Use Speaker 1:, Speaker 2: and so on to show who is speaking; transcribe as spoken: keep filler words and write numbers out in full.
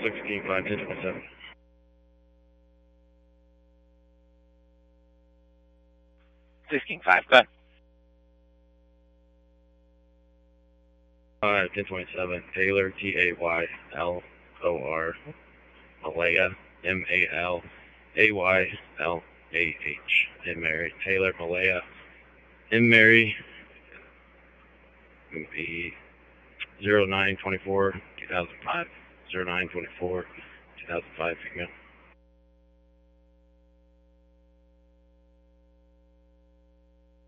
Speaker 1: sixteen five ten twenty-seven.
Speaker 2: sixteen five, go ahead.
Speaker 1: Uh, ten twenty-seven, Taylor, T A Y L O R, Malaya, M A L A Y L A H, and Mary, Taylor, Malaya, and Mary, be zero nine twenty-four two thousand five, zero nine twenty-four two thousand five, female.